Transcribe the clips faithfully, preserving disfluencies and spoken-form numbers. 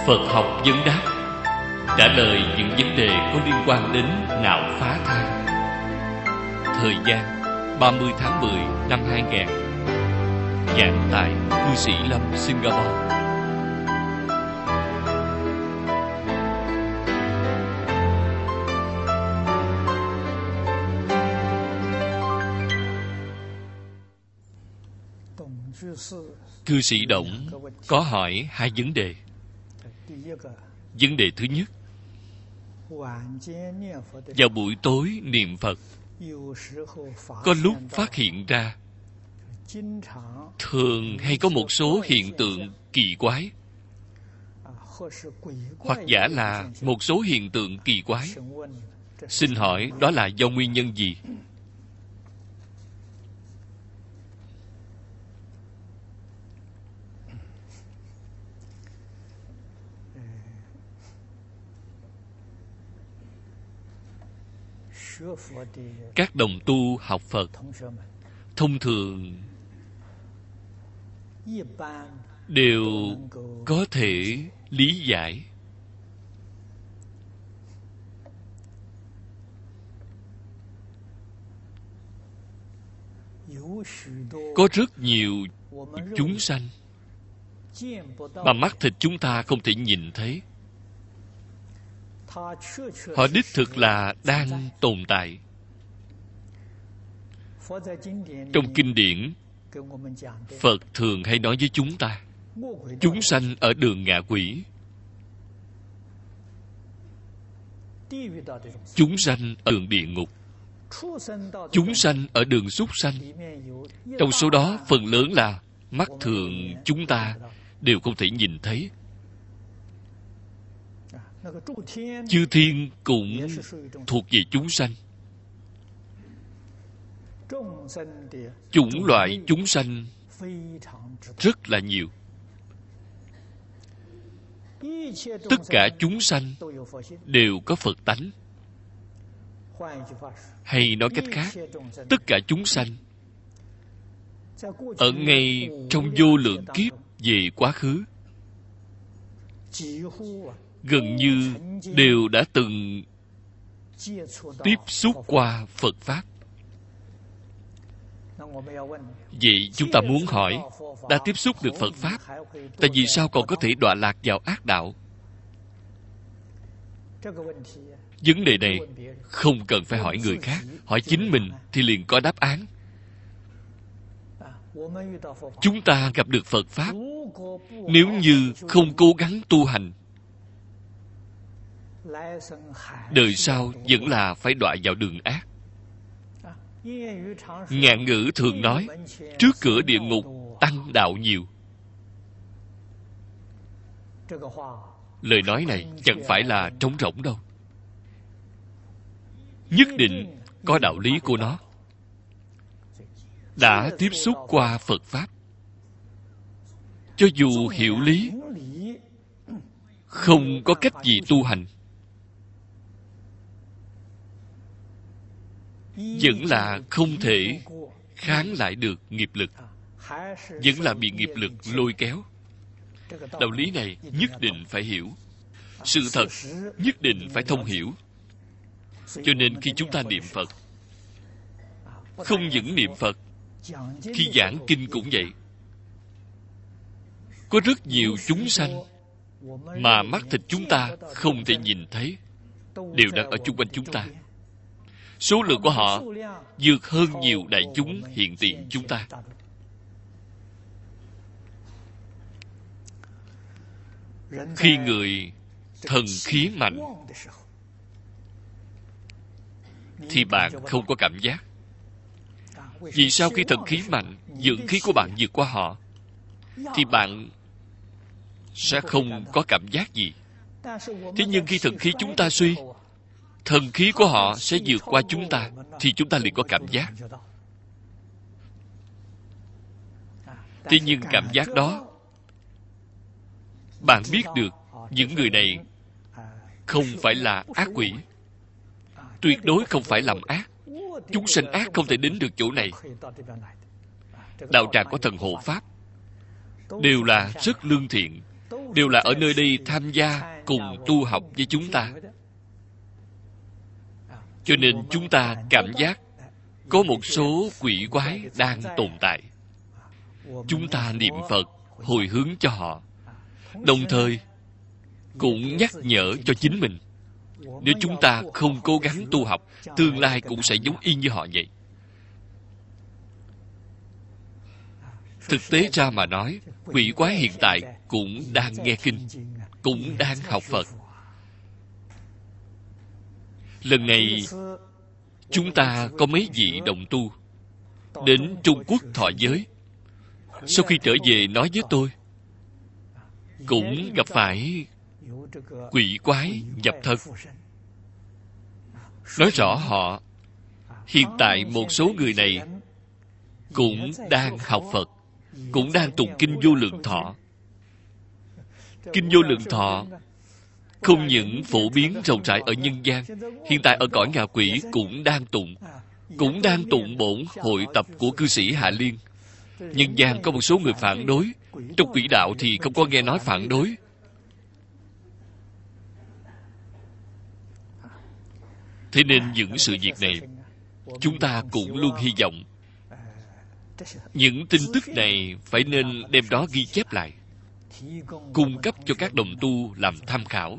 Phật học vấn đáp, trả lời những vấn đề có liên quan đến não phá thai. Thời gian ba mươi tháng mười năm hai nghìn. Giảng tại Cư Sĩ Lâm, Singapore. Cư sĩ Động có hỏi hai vấn đề. Vấn đề thứ nhất: vào buổi tối niệm Phật, có lúc phát hiện ra thường hay có một số hiện tượng kỳ quái, hoặc giả là một số hiện tượng kỳ quái. Xin hỏi đó là do nguyên nhân gì? Các đồng tu học Phật thông thường đều có thể lý giải. Có rất nhiều chúng sanh mà mắt thịt chúng ta không thể nhìn thấy. Họ đích thực là đang tồn tại. Trong kinh điển, Phật thường hay nói với chúng ta, chúng sanh ở đường ngạ quỷ, chúng sanh ở đường địa ngục, chúng sanh ở đường súc sanh. Trong số đó, phần lớn là mắt thường chúng ta đều không thể nhìn thấy. Chư thiên cũng thuộc về chúng sanh. Chủng loại chúng sanh rất là nhiều. Tất cả chúng sanh đều có Phật tánh. Hay nói cách khác, tất cả chúng sanh ở ngay trong vô lượng kiếp về quá khứ, gần như đều đã từng tiếp xúc qua Phật Pháp. Vậy chúng ta muốn hỏi, đã tiếp xúc được Phật Pháp, tại vì sao còn có thể đọa lạc vào ác đạo? Vấn đề này không cần phải hỏi người khác, hỏi chính mình thì liền có đáp án. Chúng ta gặp được Phật Pháp, nếu như không cố gắng tu hành, đời sau vẫn là phải đọa vào đường ác. Ngạn ngữ thường nói, trước cửa địa ngục tăng đạo nhiều. Lời nói này chẳng phải là trống rỗng đâu, nhất định có đạo lý của nó. Đã tiếp xúc qua Phật Pháp, cho dù hiểu lý, không có cách gì tu hành, vẫn là không thể kháng lại được nghiệp lực, vẫn là bị nghiệp lực lôi kéo. Đạo lý này nhất định phải hiểu, sự thật nhất định phải thông hiểu. Cho nên khi chúng ta niệm Phật, không những niệm Phật, khi giảng kinh cũng vậy. Có rất nhiều chúng sanh mà mắt thịt chúng ta không thể nhìn thấy, đều đang ở chung quanh chúng ta. Số lượng của họ vượt hơn nhiều đại chúng hiện tiền chúng ta. Khi người thần khí mạnh thì bạn không có cảm giác. Vì sao khi thần khí mạnh, dưỡng khí của bạn vượt qua họ, thì bạn sẽ không có cảm giác gì. Thế nhưng khi thần khí chúng ta suy, thần khí của họ sẽ vượt qua chúng ta, thì chúng ta liền có cảm giác. Thế nhưng cảm giác đó, bạn biết được những người này không phải là ác quỷ, tuyệt đối không phải làm ác. Chúng sanh ác không thể đến được chỗ này. Đạo tràng có thần hộ pháp đều là rất lương thiện, đều là ở nơi đây tham gia cùng tu học với chúng ta. Cho nên chúng ta cảm giác có một số quỷ quái đang tồn tại. Chúng ta niệm Phật, hồi hướng cho họ, đồng thời cũng nhắc nhở cho chính mình. Nếu chúng ta không cố gắng tu học, tương lai cũng sẽ giống y như họ vậy. Thực tế ra mà nói, quỷ quái hiện tại cũng đang nghe kinh, cũng đang học Phật. Lần này, chúng ta có mấy vị đồng tu đến Trung Quốc thọ giới. Sau khi trở về nói với tôi, cũng gặp phải quỷ quái nhập thân. Nói rõ họ, hiện tại một số người này cũng đang học Phật, cũng đang tụng Kinh Vô Lượng Thọ. Kinh Vô Lượng Thọ không những phổ biến rộng rãi ở nhân gian, hiện tại ở cõi ngạ quỷ cũng đang tụng, cũng đang tụng bổn hội tập của cư sĩ Hạ Liên. Nhân gian có một số người phản đối, trong quỷ đạo thì không có nghe nói phản đối. Thế nên những sự việc này, chúng ta cũng luôn hy vọng những tin tức này phải nên đem đó ghi chép lại, cung cấp cho các đồng tu làm tham khảo.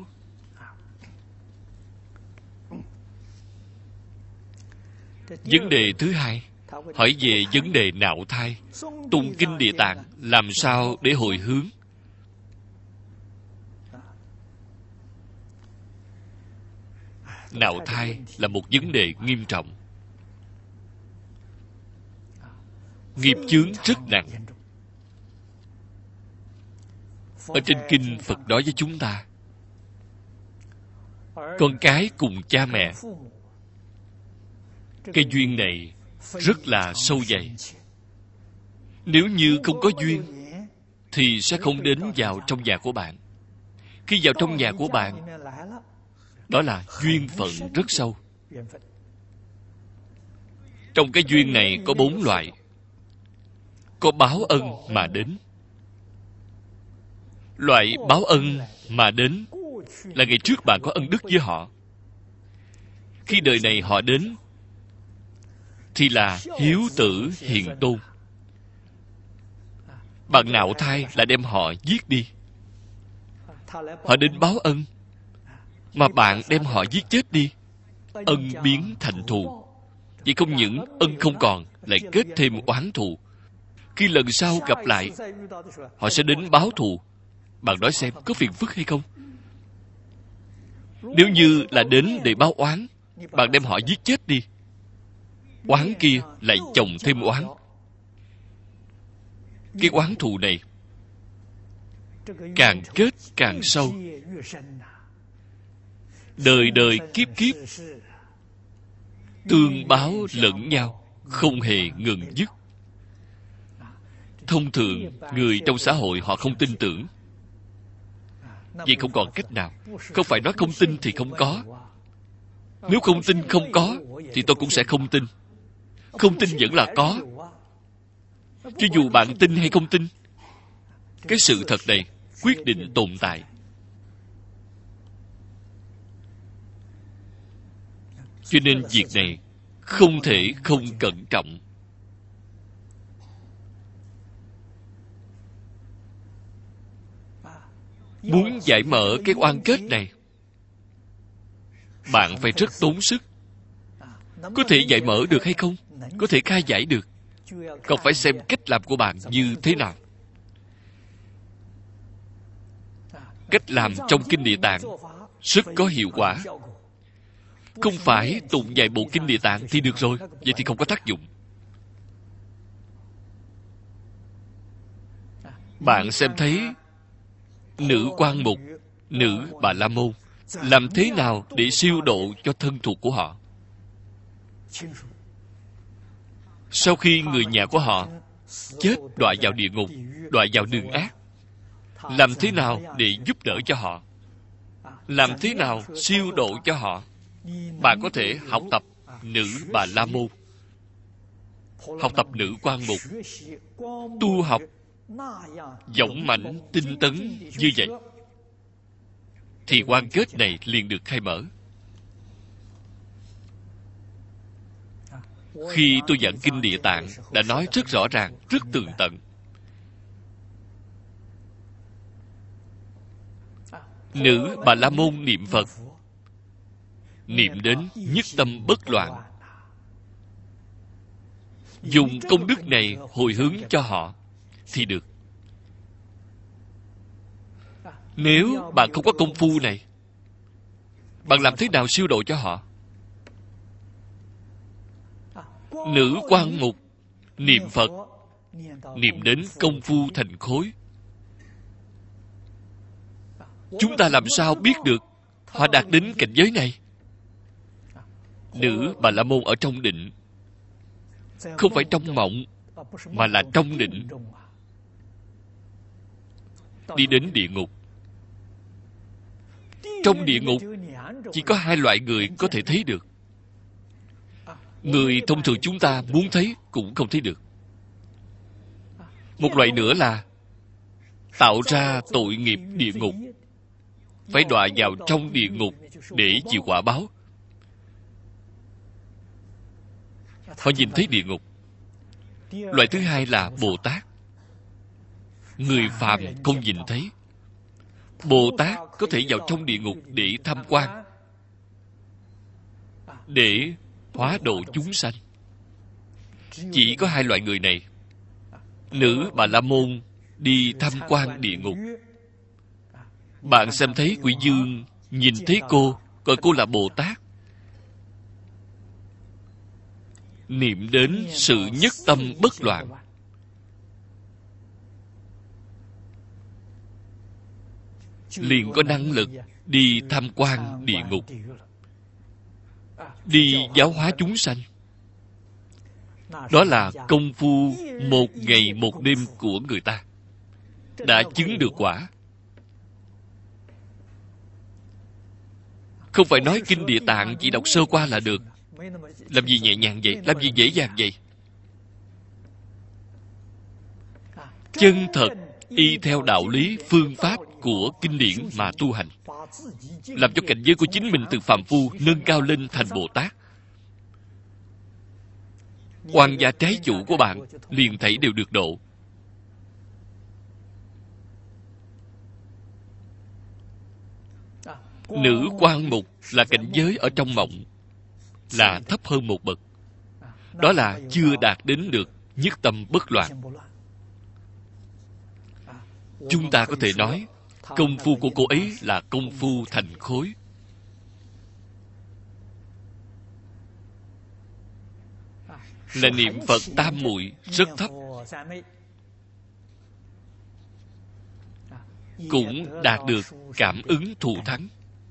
Vấn đề thứ hai, hỏi về vấn đề nạo thai. Tụng Kinh Địa Tạng làm sao để hồi hướng? Nạo thai là một vấn đề nghiêm trọng. Nghiệp chướng rất nặng. Ở trên kinh Phật nói với chúng ta, con cái cùng cha mẹ, cái duyên này rất là sâu dày. Nếu như không có duyên thì sẽ không đến vào trong nhà của bạn. Khi vào trong nhà của bạn, đó là duyên phận rất sâu. Trong cái duyên này có bốn loại. Có báo ân mà đến. Loại báo ân mà đến là ngày trước bạn có ân đức với họ. Khi đời này họ đến thì là hiếu tử hiền tôn. Bạn nạo thai là đem họ giết đi. Họ đến báo ân, mà bạn đem họ giết chết đi. Ân biến thành thù. Vậy không những ân không còn, lại kết thêm oán thù. Khi lần sau gặp lại, họ sẽ đến báo thù. Bạn nói xem có phiền phức hay không? Nếu như là đến để báo oán, bạn đem họ giết chết đi, oán kia lại chồng thêm oán. Cái oán thù này càng kết càng sâu, đời đời kiếp kiếp tương báo lẫn nhau, không hề ngừng dứt. Thông thường người trong xã hội họ không tin tưởng. Vậy không còn cách nào. Không phải nói không tin thì không có. Nếu không tin không có thì tôi cũng sẽ không tin. Không tin vẫn là có. Cho dù bạn tin hay không tin, cái sự thật này quyết định tồn tại. Cho nên việc này không thể không cẩn trọng. Muốn giải mở cái oan kết này, bạn phải rất tốn sức. Có thể giải mở được hay không? Có thể khai giải được, còn phải xem cách làm của bạn như thế nào. Cách làm trong Kinh Địa Tạng rất có hiệu quả. Không phải tụng vài bộ Kinh Địa Tạng thì được rồi, vậy thì không có tác dụng. Bạn xem thấy nữ quan mục, nữ Bà La Môn làm thế nào để siêu độ cho thân thuộc của họ. Sau khi người nhà của họ chết đọa vào địa ngục, đọa vào đường ác, làm thế nào để giúp đỡ cho họ, làm thế nào siêu độ cho họ. Bạn có thể học tập nữ Bà La Môn, học tập nữ quan mục, tu học dõng mãnh tinh tấn như vậy, thì quan kết này liền được khai mở. Khi tôi giảng kinh Địa Tạng đã nói rất rõ ràng, rất tường tận. Nữ Bà La Môn niệm Phật, niệm đến nhất tâm bất loạn, dùng công đức này hồi hướng cho họ thì được. Nếu bạn không có công phu này, bạn làm thế nào siêu độ cho họ? Nữ Quan Mục niệm Phật, niệm đến công phu thành khối. Chúng ta làm sao biết được họ đạt đến cảnh giới này? Nữ Bà La Môn ở trong định, không phải trong mộng, mà là trong định. Đi đến địa ngục. Trong địa ngục chỉ có hai loại người có thể thấy được. Người thông thường chúng ta muốn thấy cũng không thấy được. Một loại nữa là tạo ra tội nghiệp địa ngục, phải đọa vào trong địa ngục để chịu quả báo. Họ nhìn thấy địa ngục. Loại thứ hai là Bồ Tát. Người phàm không nhìn thấy. Bồ Tát có thể vào trong địa ngục để tham quan, để hóa độ chúng sanh. Chỉ có hai loại người này. Nữ Bà La Môn đi tham quan địa ngục. Bạn xem thấy quỷ dương nhìn thấy cô, gọi cô là Bồ Tát. Niệm đến sự nhất tâm bất loạn. Liền có năng lực đi tham quan địa ngục, đi giáo hóa chúng sanh. Đó là công phu một ngày một đêm của người ta, đã chứng được quả. Không phải nói kinh Địa Tạng chỉ đọc sơ qua là được. Làm gì nhẹ nhàng vậy? Làm gì dễ dàng vậy? Chân thật y theo đạo lý phương pháp của kinh điển mà tu hành, làm cho cảnh giới của chính mình từ phàm phu nâng cao lên thành Bồ Tát. Oan gia trái chủ của bạn liền thấy đều được độ. Nữ Quan Mục là cảnh giới ở trong mộng, là thấp hơn một bậc. Đó là chưa đạt đến được nhất tâm bất loạn. Chúng ta có thể nói công phu của cô ấy là công phu thành khối. Là niệm Phật tam muội rất thấp, cũng đạt được cảm ứng thù thắng.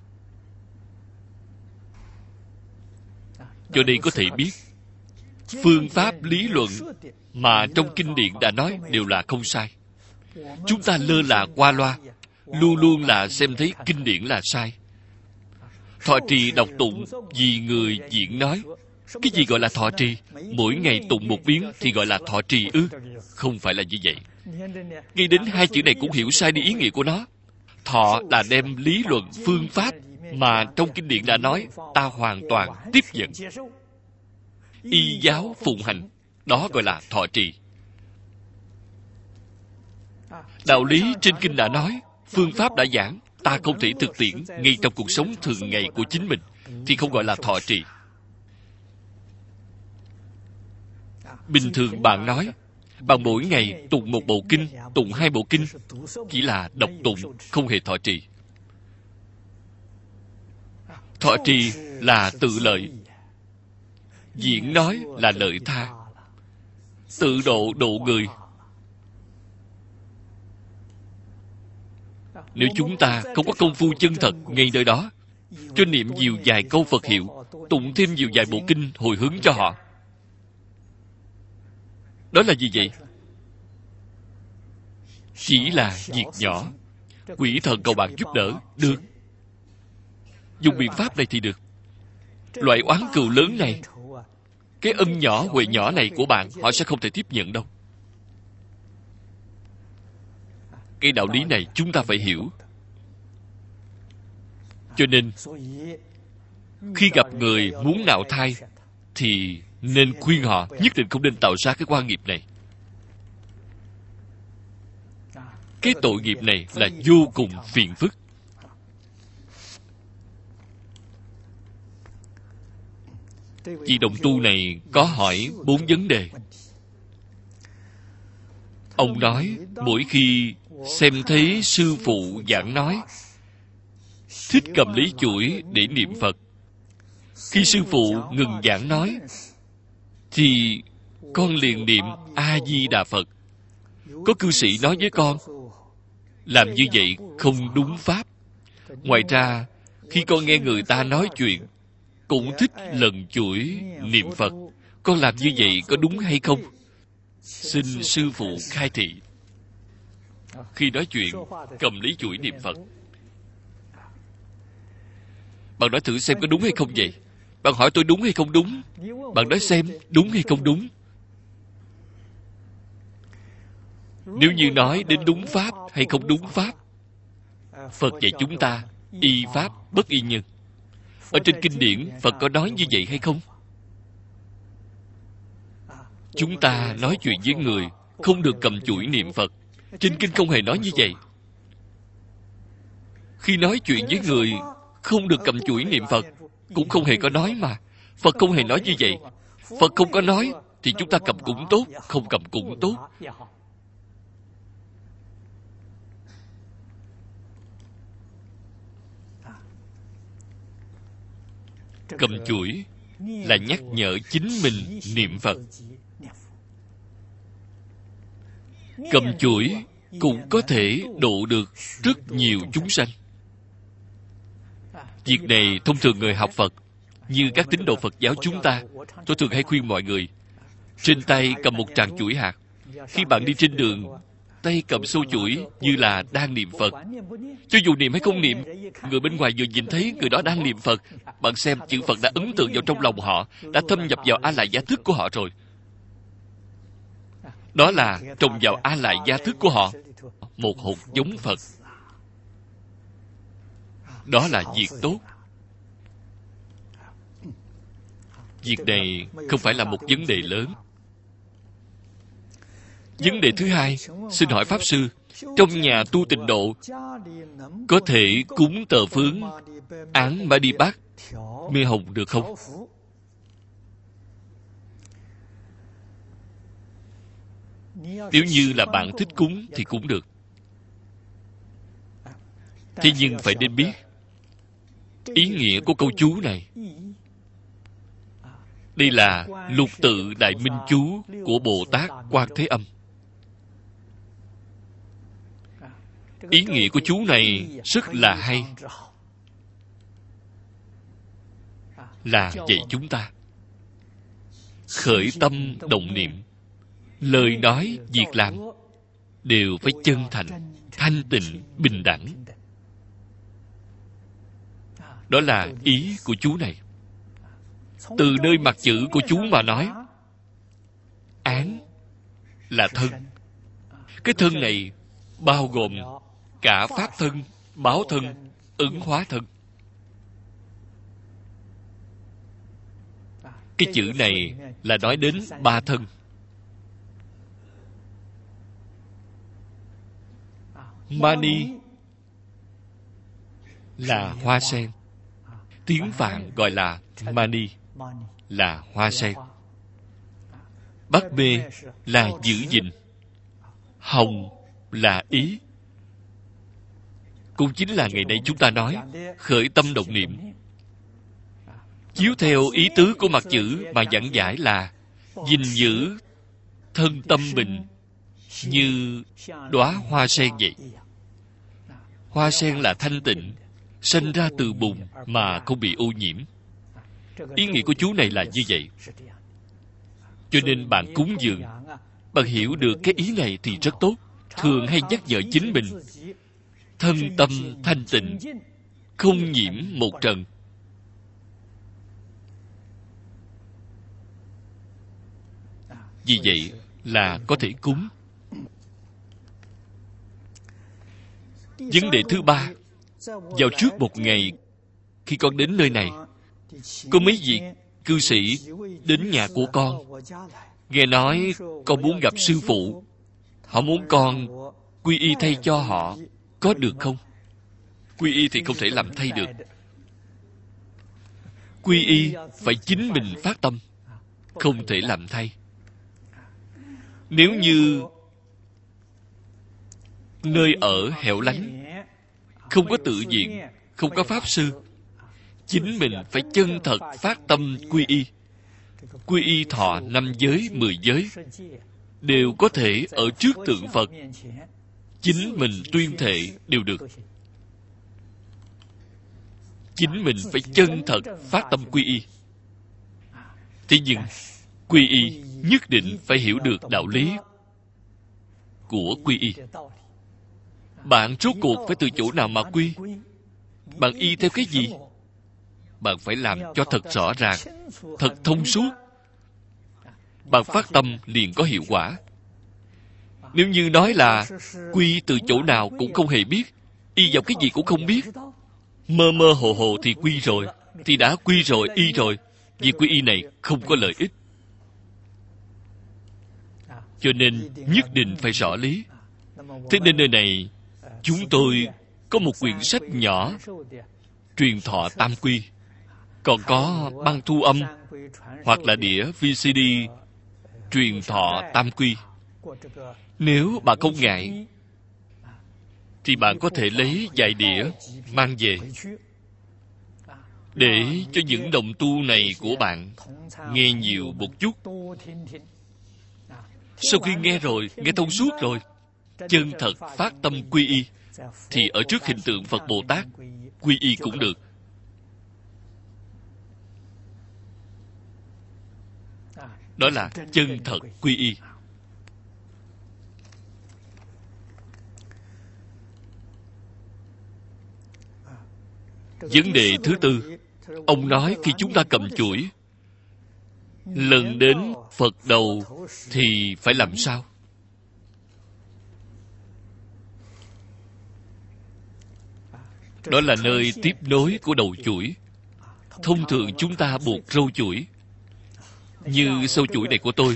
Cho đây có thể biết, phương pháp lý luận mà trong kinh điển đã nói đều là không sai. Chúng ta lơ là qua loa, luôn luôn là xem thấy kinh điển là sai. Thọ trì đọc tụng vì người diễn nói. Cái gì gọi là thọ trì? Mỗi ngày tụng một biến thì gọi là thọ trì ư? Không phải là như vậy. Ngay đến hai chữ này cũng hiểu sai đi ý nghĩa của nó. Thọ là đem lý luận phương pháp mà trong kinh điển đã nói, ta hoàn toàn tiếp nhận, y giáo phụng hành. Đó gọi là thọ trì. Đạo lý trên kinh đã nói, phương pháp đã giảng, ta không thể thực tiễn ngay trong cuộc sống thường ngày của chính mình, thì không gọi là thọ trì. Bình thường bạn nói, bạn mỗi ngày tụng một bộ kinh, tụng hai bộ kinh, chỉ là đọc tụng, không hề thọ trì. Thọ trì là tự lợi, diễn nói là lợi tha, tự độ độ người. Nếu chúng ta không có công phu chân thật ngay nơi đó, cho niệm nhiều vài câu Phật hiệu, tụng thêm nhiều vài bộ kinh hồi hướng cho họ, đó là gì vậy? Chỉ là việc nhỏ. Quỷ thần cầu bạn giúp đỡ, được. Dùng biện pháp này thì được. Loại oán cừu lớn này, cái ân nhỏ, huệ nhỏ này của bạn, họ sẽ không thể tiếp nhận đâu. Cái đạo lý này chúng ta phải hiểu. Cho nên khi gặp người muốn nạo thai thì nên khuyên họ nhất định không nên tạo ra cái quan nghiệp này. Cái tội nghiệp này là vô cùng phiền phức. Vị đồng tu này có hỏi bốn vấn đề. Ông nói mỗi khi xem thấy sư phụ giảng nói, thích cầm lấy chuỗi để niệm Phật. Khi sư phụ ngừng giảng nói thì con liền niệm A-di-đà Phật. Có cư sĩ nói với con, làm như vậy không đúng pháp. Ngoài ra, khi con nghe người ta nói chuyện cũng thích lần chuỗi niệm Phật, con làm như vậy có đúng hay không? Xin sư phụ khai thị. Khi nói chuyện cầm lấy chuỗi niệm Phật, bạn nói thử xem có đúng hay không vậy? Bạn hỏi tôi đúng hay không đúng? Bạn nói xem đúng hay không đúng? Nếu như nói đến đúng pháp hay không đúng pháp, Phật dạy chúng ta y pháp bất y nhân. Ở trên kinh điển Phật có nói như vậy hay không? Chúng ta nói chuyện với người không được cầm chuỗi niệm Phật. Trên kinh không hề nói như vậy. Khi nói chuyện với người không được cầm chuỗi niệm Phật cũng không hề có nói mà. Phật không hề nói như vậy. Phật không có nói thì chúng ta cầm cũng tốt, không cầm cũng tốt. Cầm chuỗi là nhắc nhở chính mình niệm Phật. Cầm chuỗi cũng có thể độ được rất nhiều chúng sanh. Việc này thông thường người học Phật, như các tín đồ Phật giáo chúng ta, tôi thường hay khuyên mọi người, trên tay cầm một tràng chuỗi hạt. Khi bạn đi trên đường, tay cầm xô chuỗi như là đang niệm Phật. Cho dù niệm hay không niệm, người bên ngoài vừa nhìn thấy người đó đang niệm Phật, bạn xem chữ Phật đã ấn tượng vào trong lòng họ, đã thâm nhập vào A Lại Gia thức của họ rồi. Đó là trồng vào A Lại Gia thức của họ một hột giống Phật. Đó là việc tốt. Việc này không phải là một vấn đề lớn. Vấn đề thứ hai, xin hỏi Pháp Sư, trong nhà tu tịnh độ có thể cúng tờ phướng án Ba Đi Bát mê hồng được không? Nếu như là bạn thích cúng thì cũng được. Thế nhưng phải nên biết ý nghĩa của câu chú này. Đây là lục tự đại minh chú của Bồ Tát Quan Thế Âm. Ý nghĩa của chú này rất là hay, là dạy chúng ta khởi tâm động niệm, lời nói, việc làm đều phải chân thành, thanh tịnh, bình đẳng. Đó là ý của chú này. Từ nơi mặt chữ của chú mà nói, án là thân. Cái thân này bao gồm cả pháp thân, báo thân, ứng hóa thân. Cái chữ này là nói đến ba thân. Mani là hoa sen. Tiếng Phạn gọi là mani, là hoa sen. Bắc mê là giữ gìn. Hồng là ý. Cũng chính là ngày nay chúng ta nói khởi tâm động niệm. Chiếu theo ý tứ của mặt chữ mà giảng giải là gìn giữ thân tâm mình như đóa hoa sen vậy. Hoa sen là thanh tịnh, sinh ra từ bùn mà không bị ô nhiễm. Ý nghĩa của chú này là như vậy. Cho nên bạn cúng dường, bạn hiểu được cái ý này thì rất tốt. Thường hay nhắc nhở chính mình thân tâm thanh tịnh, không nhiễm một trần. Vì vậy là có thể cúng. Vấn đề thứ ba, vào trước một ngày khi con đến nơi này, có mấy vị cư sĩ đến nhà của con, nghe nói con muốn gặp sư phụ, họ muốn con quy y thay cho họ, có được không? Quy y thì không thể làm thay được. Quy y phải chính mình phát tâm, không thể làm thay. Nếu như nơi ở hẻo lánh, không có tự viện, không có pháp sư, chính mình phải chân thật phát tâm quy y. Quy y thọ năm giới, mười giới, đều có thể ở trước tượng Phật, chính mình tuyên thệ đều được. Chính mình phải chân thật phát tâm quy y. Thế nhưng, quy y nhất định phải hiểu được đạo lý của quy y. Bạn rốt cuộc phải từ chỗ nào mà quy? Bạn y theo cái gì? Bạn phải làm cho thật rõ ràng, thật thông suốt. Bạn phát tâm liền có hiệu quả. Nếu như nói là quy từ chỗ nào cũng không hề biết, y vào cái gì cũng không biết, mơ mơ hồ hồ thì quy rồi, thì đã quy rồi, y rồi, vì quy y này không có lợi ích. Cho nên nhất định phải rõ lý. Thế nên nơi này chúng tôi có một quyển sách nhỏ truyền thọ tam quy, còn có băng thu âm hoặc là đĩa vê xê đê truyền thọ tam quy. Nếu bạn không ngại thì bạn có thể lấy vài đĩa mang về, để cho những đồng tu này của bạn nghe nhiều một chút. Sau khi nghe rồi, nghe thông suốt rồi, chân thật phát tâm quy y, thì ở trước hình tượng Phật Bồ Tát quy y cũng được. Đó là chân thật quy y. Vấn đề thứ tư, ông nói khi chúng ta cầm chuỗi, lần đến Phật đầu thì phải làm sao? Đó là nơi tiếp nối của đầu chuỗi. Thông thường chúng ta buộc râu chuỗi. Như sâu chuỗi này của tôi,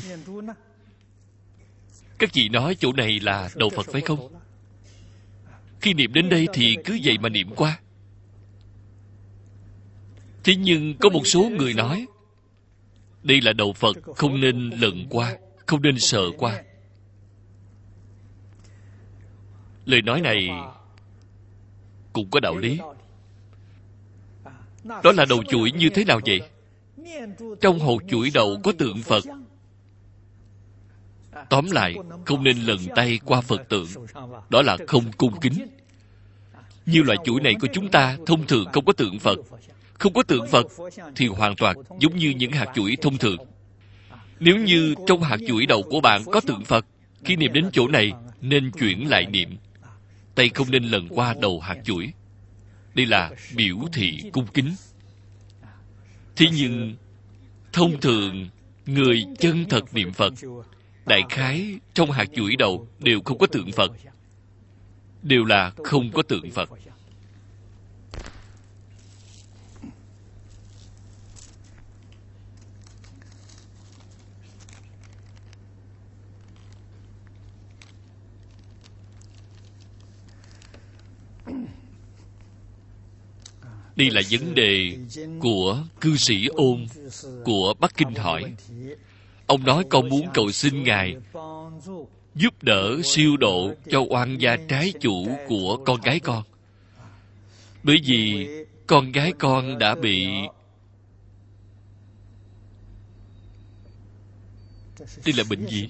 các vị nói chỗ này là đầu Phật phải không? Khi niệm đến đây thì cứ vậy mà niệm qua. Thế nhưng có một số người nói đây là đầu Phật, không nên lận qua, không nên sờ qua. Lời nói này cũng có đạo lý. Đó là đầu chuỗi như thế nào vậy? Trong hột chuỗi đầu có tượng Phật. Tóm lại, không nên lần tay qua Phật tượng. Đó là không cung kính. Như loại chuỗi này của chúng ta thông thường không có tượng Phật. Không có tượng Phật thì hoàn toàn giống như những hạt chuỗi thông thường. Nếu như trong hạt chuỗi đầu của bạn có tượng Phật, khi niệm đến chỗ này nên chuyển lại niệm. Tay không nên lần qua đầu hạt chuỗi. Đây là biểu thị cung kính. Thế nhưng thông thường người chân thật niệm Phật, đại khái trong hạt chuỗi đầu đều không có tượng Phật, đều là không có tượng Phật. Đây là vấn đề của cư sĩ Ôn của Bắc Kinh hỏi. Ông nói con muốn cầu xin Ngài giúp đỡ siêu độ cho oan gia trái chủ của con gái con. Bởi vì con gái con đã bị đây là bệnh gì?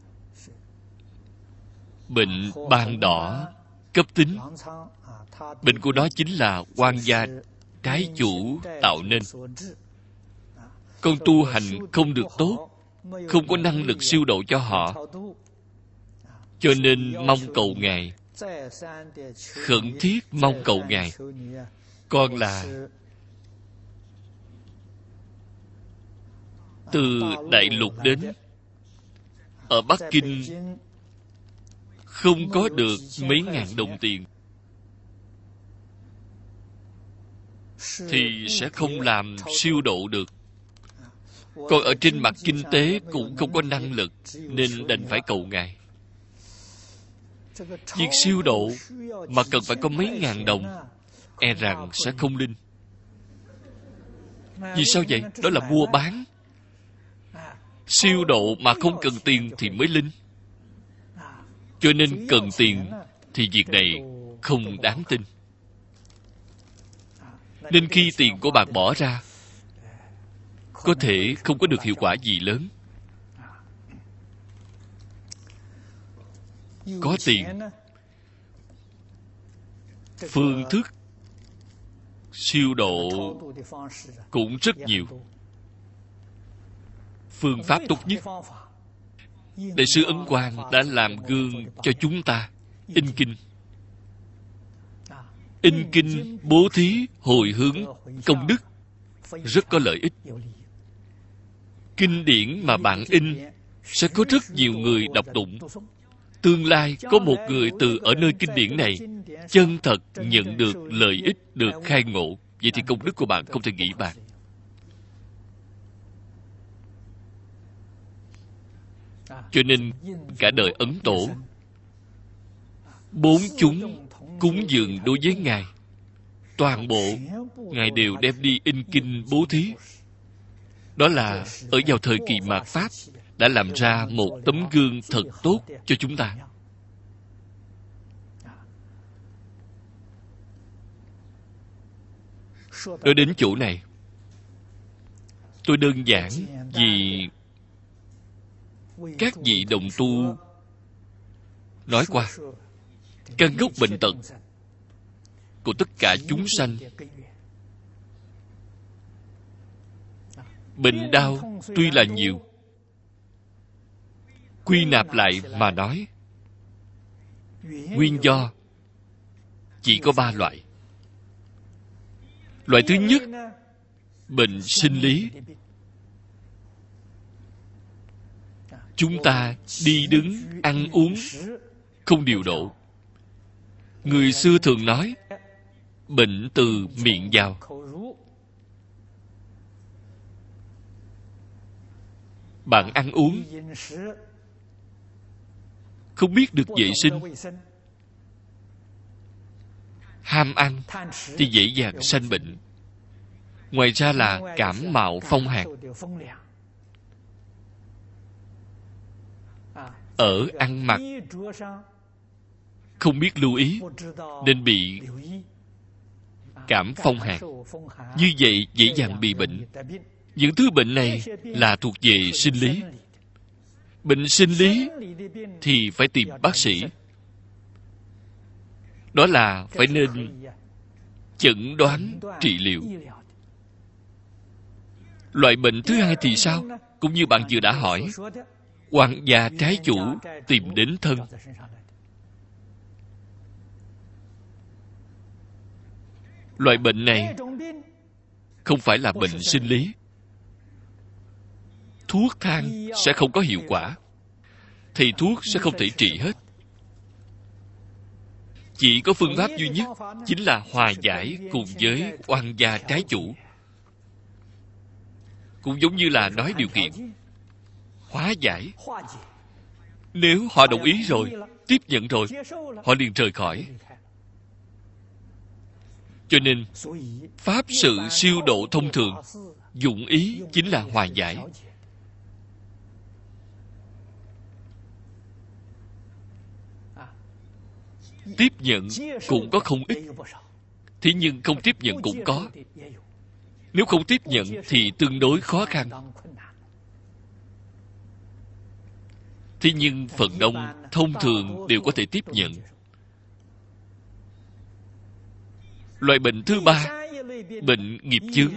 Bệnh ban đỏ cấp tính. Bệnh của nó chính là oan gia trái chủ tạo nên. Con tu hành không được tốt, không có năng lực siêu độ cho họ, cho nên mong cầu Ngài, khẩn thiết mong cầu Ngài. Con là từ đại lục đến, ở Bắc Kinh không có được mấy ngàn đồng tiền, thì sẽ không làm siêu độ được. Còn ở trên mặt kinh tế cũng không có năng lực, nên đành phải cầu Ngài. Việc siêu độ mà cần phải có mấy ngàn đồng, e rằng sẽ không linh. Vì sao vậy? Đó là mua bán. Siêu độ mà không cần tiền thì mới linh. Cho nên cần tiền thì việc này không đáng tin. Nên khi tiền của bạn bỏ ra, có thể không có được hiệu quả gì lớn. Có tiền, phương thức siêu độ cũng rất nhiều. Phương pháp tốt nhất, Đại sư Ấn Quang đã làm gương cho chúng ta. In kinh. In kinh bố thí hồi hướng công đức rất có lợi ích. Kinh điển mà bạn in sẽ có rất nhiều người đọc tụng. Tương lai có một người từ ở nơi kinh điển này chân thật nhận được lợi ích, được khai ngộ. Vậy thì công đức của bạn không thể nghĩ bàn. Cho nên cả đời Ấn Tổ, bốn chúng cúng dường đối với Ngài, toàn bộ Ngài đều đem đi in kinh bố thí. Đó là ở vào thời kỳ mạt Pháp đã làm ra một tấm gương thật tốt cho chúng ta. Nói đến chỗ này, tôi đơn giản vì các vị đồng tu nói qua căn gốc bệnh tật của tất cả chúng sanh. Bệnh đau tuy là nhiều, quy nạp lại mà nói, nguyên do chỉ có ba loại. Loại thứ nhất, bệnh sinh lý. Chúng ta đi đứng, ăn uống không điều độ. Người xưa thường nói, bệnh từ miệng vào. Bạn ăn uống không biết được vệ sinh, ham ăn thì dễ dàng sanh bệnh. Ngoài ra là cảm mạo phong hàn. Ở ăn mặc không biết lưu ý nên bị cảm phong hàn. Như vậy dễ dàng bị bệnh. Những thứ bệnh này là thuộc về sinh lý. Bệnh sinh lý thì phải tìm bác sĩ. Đó là phải nên chẩn đoán trị liệu. Loại bệnh thứ hai thì sao? Cũng như bạn vừa đã hỏi, hoàng gia trái chủ tìm đến thân. Loại bệnh này không phải là bệnh sinh lý. Thuốc thang sẽ không có hiệu quả. Thì thuốc sẽ không thể trị hết. Chỉ có phương pháp duy nhất chính là hòa giải cùng với oan gia trái chủ. Cũng giống như là nói điều kiện, hóa giải. Nếu họ đồng ý rồi, tiếp nhận rồi, họ liền rời khỏi. Cho nên, pháp sự siêu độ thông thường, dụng ý chính là hòa giải. Tiếp nhận cũng có không ít. Thế nhưng không tiếp nhận cũng có. Nếu không tiếp nhận thì tương đối khó khăn. Thế nhưng phần đông thông thường đều có thể tiếp nhận. Loại bệnh thứ ba, bệnh nghiệp chướng.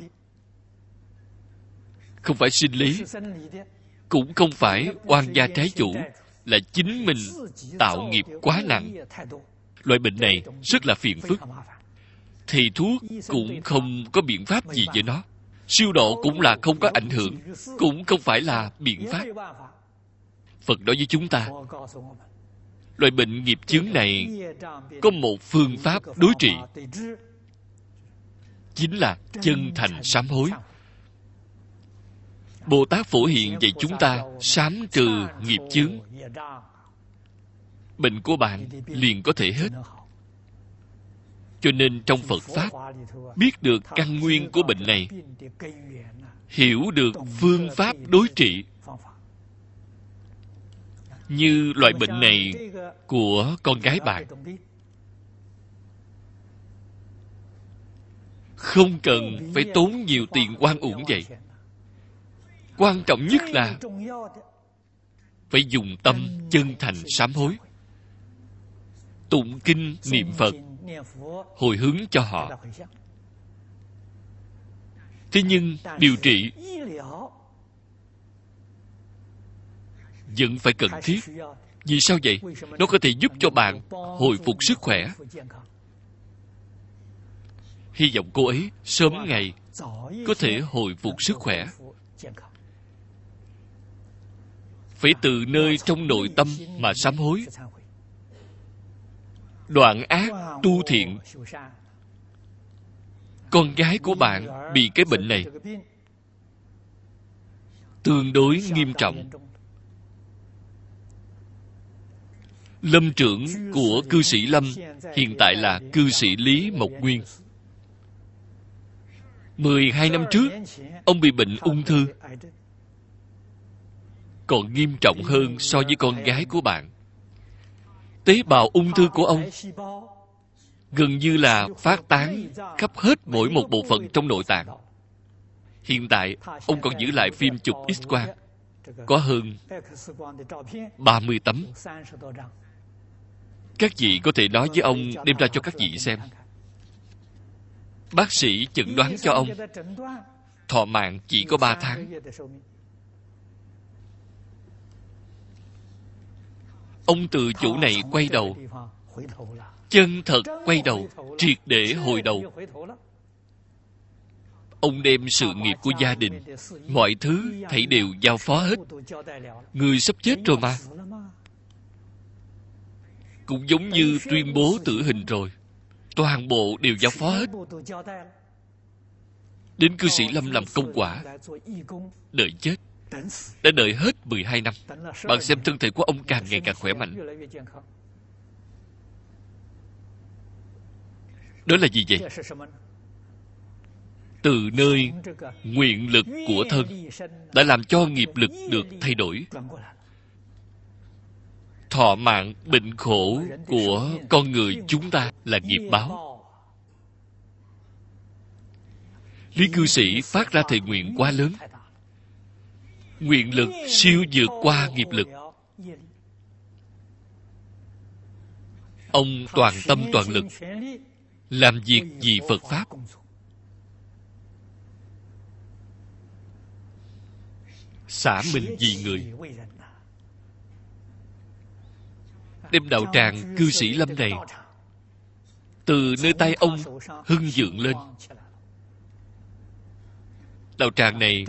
Không phải sinh lý, cũng không phải oan gia trái chủ, là chính mình tạo nghiệp quá nặng. Loại bệnh này rất là phiền phức. Thì thuốc cũng không có biện pháp gì với nó. Siêu độ cũng là không có ảnh hưởng, cũng không phải là biện pháp. Phật nói với chúng ta, loại bệnh nghiệp chướng này có một phương pháp đối trị, chính là chân thành sám hối. Bồ Tát Phổ Hiền dạy chúng ta sám trừ nghiệp chướng, bệnh của bạn liền có thể hết. Cho nên trong Phật Pháp, biết được căn nguyên của bệnh này, hiểu được phương pháp đối trị. Như loại bệnh này của con gái bạn, không cần phải tốn nhiều tiền oan uổng vậy. Quan trọng nhất là phải dùng tâm chân thành sám hối, tụng kinh niệm Phật, hồi hướng cho họ. Thế nhưng điều trị vẫn phải cần thiết. Vì sao vậy? Nó có thể giúp cho bạn hồi phục sức khỏe. Hy vọng cô ấy sớm ngày có thể hồi phục sức khỏe. Phải từ nơi trong nội tâm mà sám hối, đoạn ác tu thiện. Con gái của bạn bị cái bệnh này tương đối nghiêm trọng. Lâm trưởng của cư sĩ Lâm hiện tại là cư sĩ Lý Mộc Nguyên. Mười hai năm trước, ông bị bệnh ung thư, còn nghiêm trọng hơn so với con gái của bạn. Tế bào ung thư của ông gần như là phát tán khắp hết mỗi một bộ phận trong nội tạng. Hiện tại, ông còn giữ lại phim chụp X-quang, có hơn ba mươi tấm. Các vị có thể nói với ông đem ra cho các vị xem. Bác sĩ chẩn đoán cho ông thọ mạng chỉ có ba tháng. Ông từ chỗ này quay đầu, chân thật quay đầu, triệt để hồi đầu. Ông đem sự nghiệp của gia đình, mọi thứ thảy đều giao phó hết. Người sắp chết rồi mà. Cũng giống như tuyên bố tử hình rồi, toàn bộ đều giao phó hết. Đến cư sĩ Lâm làm công quả, đợi chết, đã đợi hết mười hai năm. Bạn xem thân thể của ông càng ngày càng khỏe mạnh. Đó là gì vậy? Từ nơi nguyện lực của thân đã làm cho nghiệp lực được thay đổi. Thọ mạng bệnh khổ của con người chúng ta là nghiệp báo. Lý cư sĩ phát ra thệ nguyện quá lớn. Nguyện lực siêu vượt qua nghiệp lực. Ông toàn tâm toàn lực làm việc vì Phật Pháp. Xả mình vì người. Đem đạo tràng cư sĩ Lâm này từ nơi tay ông hưng dựng lên. Đạo tràng này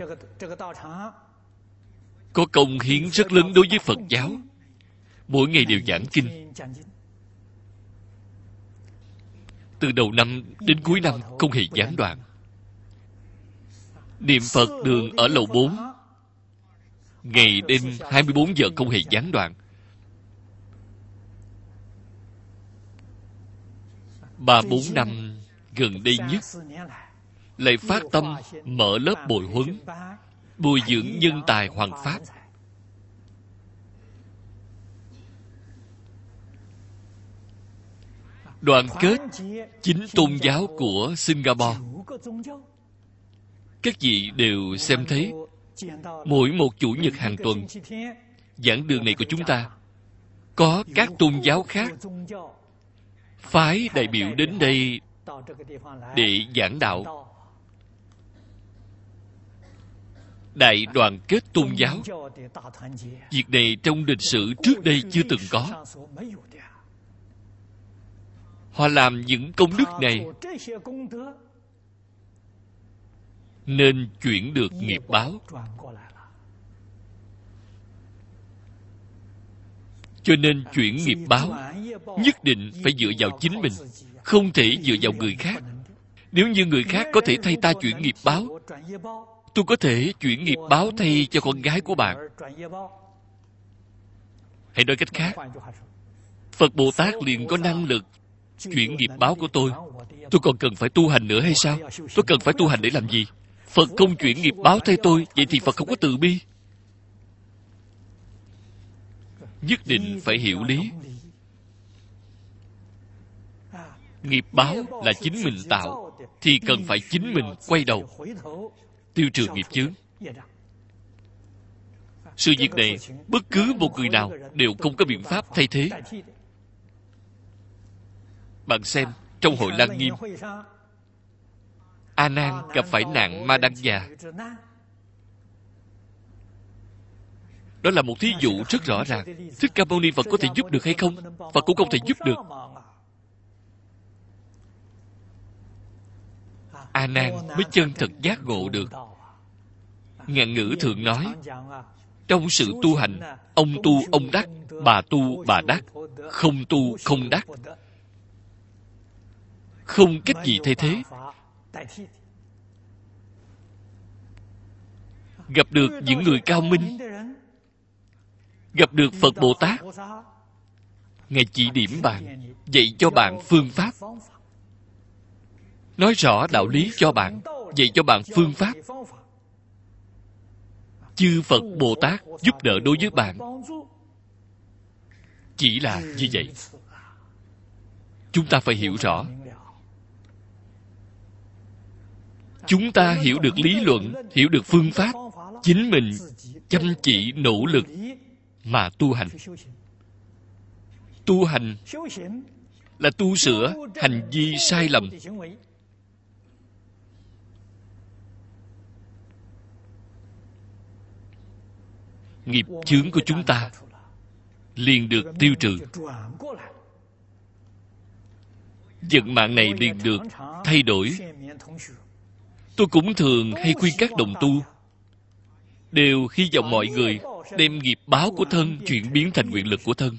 có công hiến rất lớn đối với Phật giáo. Mỗi ngày đều giảng kinh. Từ đầu năm đến cuối năm không hề gián đoạn. Niệm Phật đường ở lầu bốn, ngày đêm hai mươi bốn giờ không hề gián đoạn. Ba bốn năm gần đây nhất, lại phát tâm mở lớp bồi huấn, bồi dưỡng nhân tài hoàng pháp. Đoàn kết chính tôn giáo của Singapore. Các vị đều xem thấy, mỗi một chủ nhật hàng tuần, giảng đường này của chúng ta có các tôn giáo khác phái đại biểu đến đây để giảng đạo. Đại đoàn kết tôn giáo, việc này trong lịch sử trước đây chưa từng có. Họ làm những công đức này nên chuyển được nghiệp báo. Cho nên chuyển nghiệp báo nhất định phải dựa vào chính mình, không thể dựa vào người khác. Nếu như người khác có thể thay ta chuyển nghiệp báo, tôi có thể chuyển nghiệp báo thay cho con gái của bạn. Hãy nói cách khác, Phật Bồ Tát liền có năng lực chuyển nghiệp báo của tôi. Tôi còn cần phải tu hành nữa hay sao? Tôi cần phải tu hành để làm gì? Phật không chuyển nghiệp báo thay tôi, vậy thì Phật không có từ bi. Nhất định phải hiểu lý. Nghiệp báo là chính mình tạo, thì cần phải chính mình quay đầu tiêu trừ nghiệp chướng. Sự việc này, bất cứ một người nào đều không có biện pháp thay thế. Bạn xem, trong hội Lăng Nghiêm, A Nan gặp phải nạn ma đăng già. Đó là một thí dụ rất rõ ràng. Thích Ca Mâu Ni Phật có thể giúp được hay không? Phật cũng không thể giúp được. A Nan mới chân thật giác ngộ được. Ngạn ngữ thường nói, trong sự tu hành, ông tu ông đắc, bà tu bà đắc, không tu không đắc. Không cách gì thay thế. Gặp được những người cao minh, gặp được Phật Bồ Tát, Ngài chỉ điểm bạn, dạy cho bạn phương pháp, nói rõ đạo lý cho bạn, dạy cho bạn phương pháp. Chư Phật Bồ Tát giúp đỡ đối với bạn chỉ là như vậy. Chúng ta phải hiểu rõ. Chúng ta hiểu được lý luận, hiểu được phương pháp, chính mình chăm chỉ nỗ lực mà tu hành. Tu hành là tu sửa hành vi sai lầm. Nghiệp chướng của chúng ta liền được tiêu trừ. Vận mạng này liền được thay đổi. Tôi cũng thường hay khuyên các đồng tu, đều hy vọng mọi người đem nghiệp báo của thân chuyển biến thành nguyện lực của thân.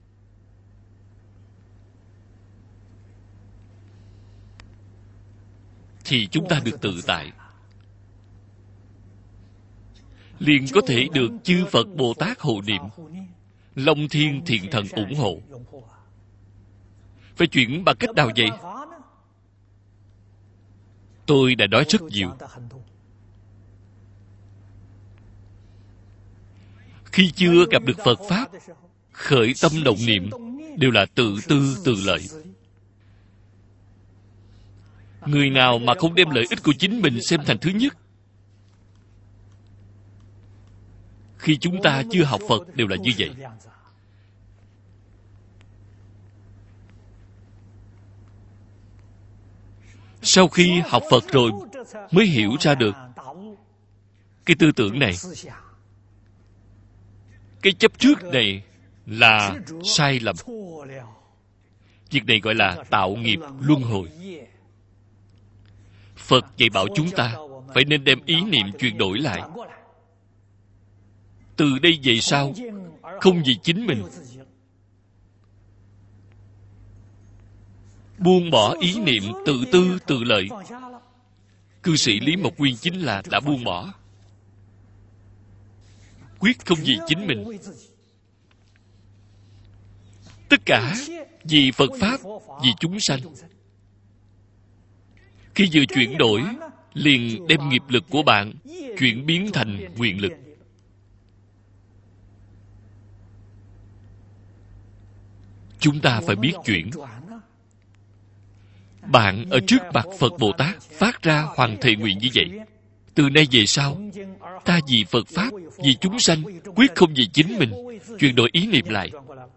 Thì chúng ta được tự tại, liền có thể được chư Phật Bồ Tát hộ niệm, Long Thiên Thiện Thần ủng hộ. Phải chuyển bằng cách nào vậy? Tôi đã nói rất nhiều. Khi chưa gặp được Phật Pháp, khởi tâm động niệm đều là tự tư tự lợi. Người nào mà không đem lợi ích của chính mình xem thành thứ nhất? Khi chúng ta chưa học Phật đều là như vậy. Sau khi học Phật rồi mới hiểu ra được cái tư tưởng này, cái chấp trước này là sai lầm. Việc này gọi là tạo nghiệp luân hồi. Phật dạy bảo chúng ta phải nên đem ý niệm chuyển đổi lại. Từ đây về sau, không vì chính mình, buông bỏ ý niệm tự tư tự lợi. Cư sĩ Lý Mộc Nguyên chính là đã buông bỏ, quyết không vì chính mình, tất cả vì Phật Pháp, vì chúng sanh. Khi vừa chuyển đổi, liền đem nghiệp lực của bạn chuyển biến thành nguyện lực. Chúng ta phải biết chuyển. Bạn ở trước mặt Phật Bồ Tát phát ra hoàn thệ nguyện như vậy: từ nay về sau, ta vì Phật Pháp, vì chúng sanh, quyết không vì chính mình. Chuyển đổi ý niệm lại.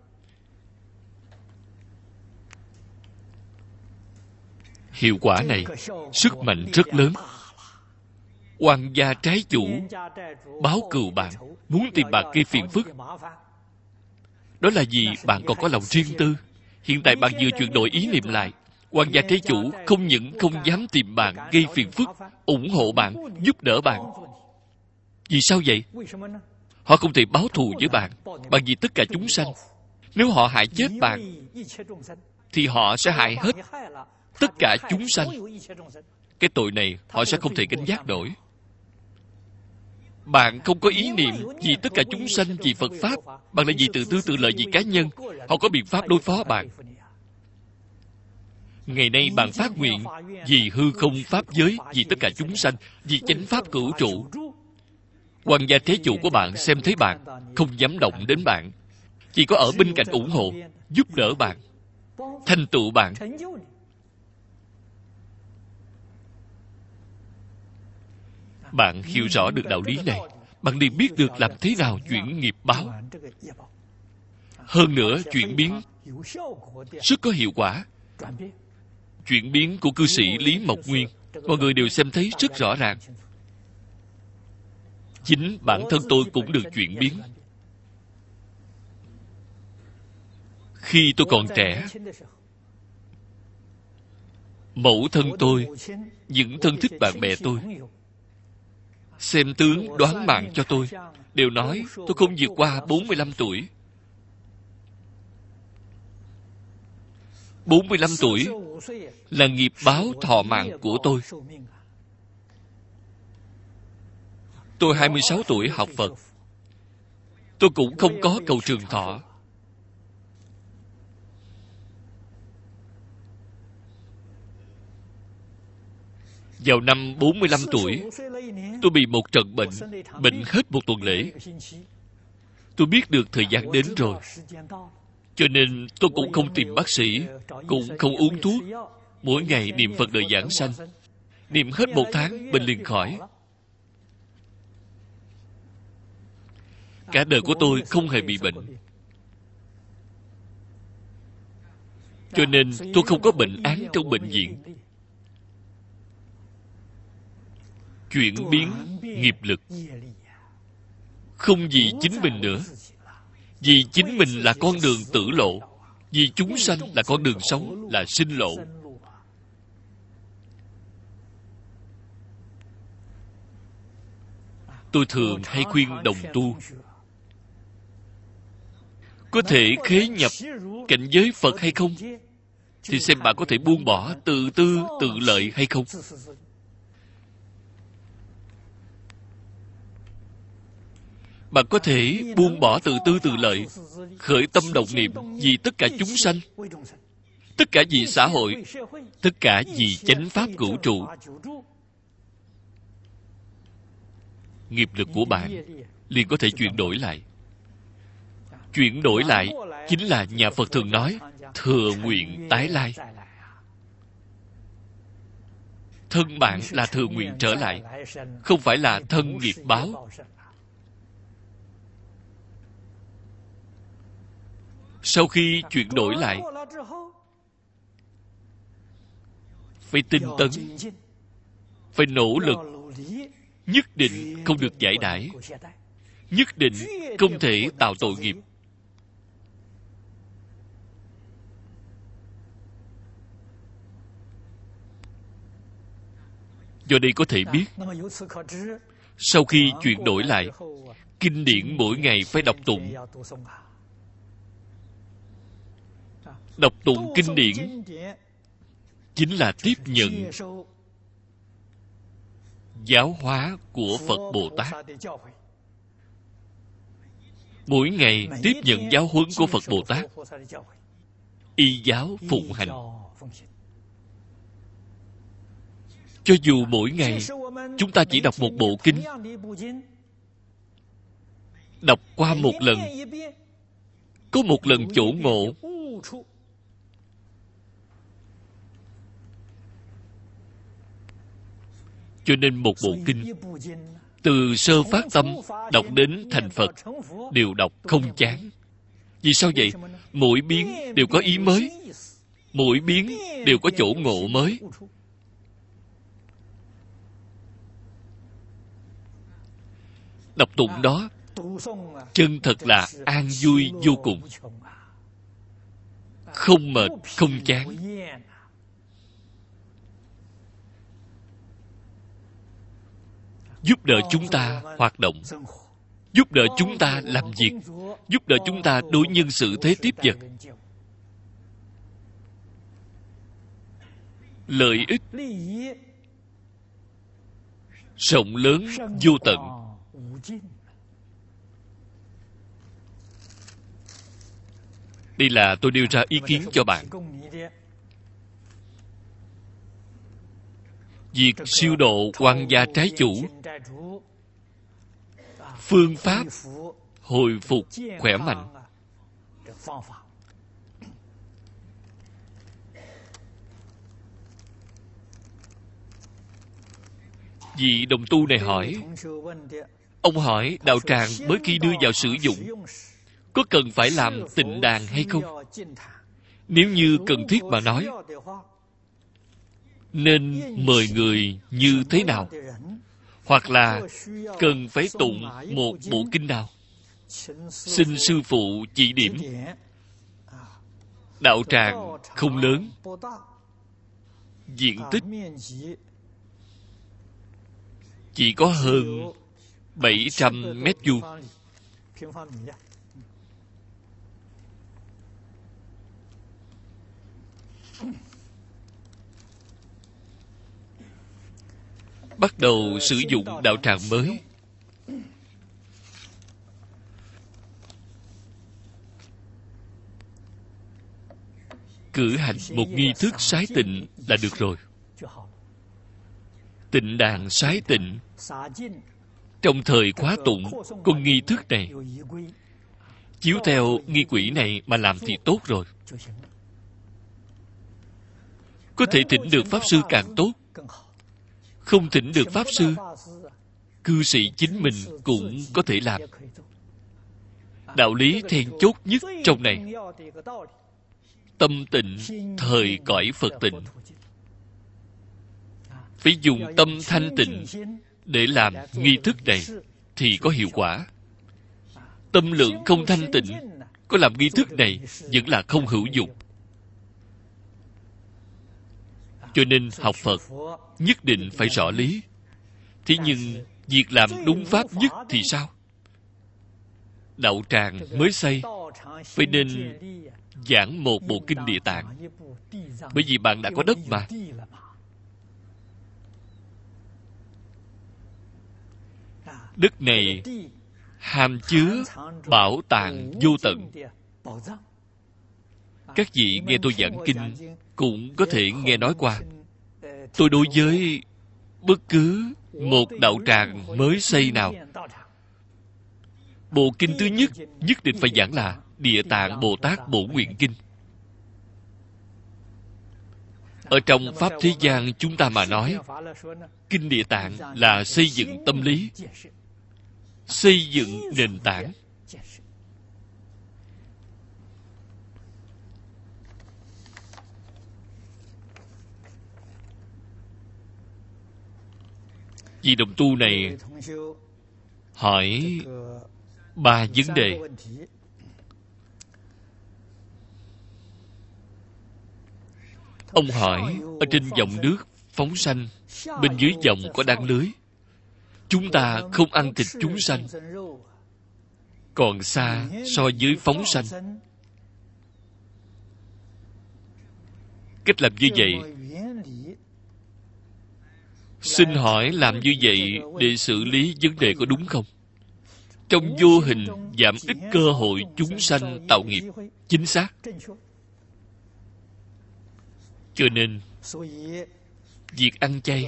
Hiệu quả này sức mạnh rất lớn. Oan gia trái chủ báo cừu bạn, muốn tìm bạn gây phiền phức. Đó là vì bạn còn có lòng riêng tư. Hiện tại bạn vừa chuyển đổi ý niệm lại, oan gia trái chủ không những không dám tìm bạn gây phiền phức, ủng hộ bạn, giúp đỡ bạn. Vì sao vậy? Họ không thể báo thù với bạn bằng vì tất cả chúng sanh. Nếu họ hại chết bạn, thì họ sẽ hại hết tất cả chúng sanh. Cái tội này họ sẽ không thể gánh vác nổi. Bạn không có ý niệm vì tất cả chúng sanh, vì Phật Pháp. Bạn là vì tự tư tự lợi, vì cá nhân. Họ có biện pháp đối phó bạn. Ngày nay bạn phát nguyện vì hư không pháp giới, vì tất cả chúng sanh, vì chánh pháp cửu trụ. Hoàng gia thế chủ của bạn xem thấy bạn, không dám động đến bạn, chỉ có ở bên cạnh ủng hộ, giúp đỡ bạn, thành tựu bạn. Bạn hiểu rõ được đạo lý này, bạn liền biết được làm thế nào chuyển nghiệp báo. Hơn nữa, chuyển biến rất có hiệu quả. Chuyển biến của cư sĩ Lý Mộc Nguyên, mọi người đều xem thấy rất rõ ràng. Chính bản thân tôi cũng được chuyển biến. Khi tôi còn trẻ, mẫu thân tôi, những thân thích bạn bè tôi, xem tướng đoán mạng cho tôi, đều nói tôi không vượt qua bốn mươi lăm tuổi. bốn mươi lăm tuổi là nghiệp báo thọ mạng của tôi. Tôi hai mươi sáu tuổi học Phật. Tôi cũng không có cầu trường thọ. Vào năm bốn mươi lăm tuổi, tôi bị một trận bệnh, bệnh hết một tuần lễ. Tôi biết được thời gian đến rồi, cho nên tôi cũng không tìm bác sĩ, cũng không uống thuốc. Mỗi ngày niệm Phật đời giảng sanh. Niệm hết một tháng, bệnh liền khỏi. Cả đời của tôi không hề bị bệnh. Cho nên tôi không có bệnh án trong bệnh viện. Chuyển biến nghiệp lực không vì chính mình nữa. Vì chính mình là con đường tử lộ, vì chúng sanh là con đường sống, là sinh lộ. Tôi thường hay khuyên đồng tu có thể khế nhập cảnh giới Phật hay không, thì xem bạn có thể buông bỏ tự tư tự lợi hay không. Bạn có thể buông bỏ tự tư tự lợi, khởi tâm động niệm vì tất cả chúng sanh, tất cả vì xã hội, tất cả vì chánh pháp cửu trụ. Nghiệp lực của bạn liền có thể chuyển đổi lại. Chuyển đổi lại chính là nhà Phật thường nói thừa nguyện tái lai. Thân bạn là thừa nguyện trở lại, không phải là thân nghiệp báo. Sau khi chuyển đổi lại, phải tinh tấn, phải nỗ lực, nhất định không được giải đãi, nhất định không thể tạo tội nghiệp. Do đây có thể biết, sau khi chuyển đổi lại, kinh điển mỗi ngày phải đọc tụng. Đọc tụng kinh điển chính là tiếp nhận giáo hóa của Phật Bồ Tát. Mỗi ngày tiếp nhận giáo huấn của Phật Bồ Tát, y giáo phụng hành. Cho dù mỗi ngày chúng ta chỉ đọc một bộ kinh, đọc qua một lần, có một lần chỗ ngộ, cho nên một bộ kinh từ sơ phát tâm đọc đến thành Phật đều đọc không chán. Vì sao vậy? Mỗi biến đều có ý mới, mỗi biến đều có chỗ ngộ mới. Đọc tụng đó chân thật là an vui vô cùng, không mệt, không chán. Giúp đỡ chúng ta hoạt động, giúp đỡ chúng ta làm việc, giúp đỡ chúng ta đối nhân xử thế tiếp vật. lợi ích rộng lớn vô tận. Đây là tôi nêu ra ý kiến cho bạn. Việc siêu độ quan gia trái chủ, phương pháp hồi phục khỏe mạnh. Vị đồng tu này hỏi, ông hỏi đạo tràng mới khi đưa vào sử dụng có cần phải làm tịnh đàn hay không? Nếu như cần thiết mà nói, nên mời người như thế nào? Hoặc là cần phải tụng một bộ kinh nào? Xin sư phụ chỉ điểm. Đạo tràng không lớn, diện tích chỉ có hơn bảy trăm mét vuông. Bắt đầu sử dụng đạo tràng mới. Cử hành một nghi thức sái tịnh là được rồi. Tịnh đàn sái tịnh, trong thời khóa tụng có nghi thức này, chiếu theo nghi quỹ này mà làm thì tốt rồi. Có thể thỉnh được pháp sư càng tốt. Không thỉnh được pháp sư, cư sĩ chính mình cũng có thể làm. Đạo lý then chốt nhất trong này, tâm tịnh thời cõi Phật tịnh. Phải dùng tâm thanh tịnh để làm nghi thức này thì có hiệu quả. Tâm lượng không thanh tịnh, có làm nghi thức này vẫn là không hữu dụng. Cho nên học Phật nhất định phải rõ lý. Thế nhưng việc làm đúng pháp nhất thì sao? Đạo tràng mới xây, phải nên giảng một bộ kinh Địa Tạng. Bởi vì bạn đã có đất mà. Đất này hàm chứa bảo tàng vô tận. Các vị nghe tôi giảng kinh cũng có thể nghe nói qua. Tôi đối với bất cứ một đạo tràng mới xây nào, bộ kinh thứ nhất nhất định phải giảng là Địa Tạng Bồ Tát Bổn Nguyện Kinh. Ở trong Pháp thế gian chúng ta mà nói, Kinh Địa Tạng là xây dựng tâm lý, xây dựng nền tảng. Vị đồng tu này hỏi ba vấn đề. Ông hỏi, ở trên dòng nước phóng sanh, bên dưới dòng có đăng lưới. Chúng ta không ăn thịt chúng sanh, còn xa so với phóng sanh. Cách làm như vậy, xin hỏi làm như vậy để xử lý vấn đề có đúng không? Trong vô hình giảm ít cơ hội chúng sanh tạo nghiệp. Chính xác. Cho nên việc ăn chay